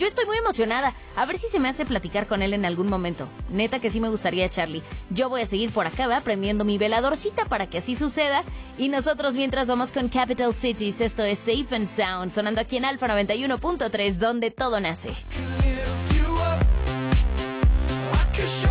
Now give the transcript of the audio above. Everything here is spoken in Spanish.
Yo estoy muy emocionada. A ver si se me hace platicar con él en algún momento. Neta que sí me gustaría, Charlie. Yo voy a seguir por acá, ¿va? Prendiendo mi veladorcita para que así suceda. Y nosotros mientras vamos con Capital Cities. Esto es Safe and Sound, sonando aquí en Alfa 91.3, donde todo nace. Can lift you up. I could show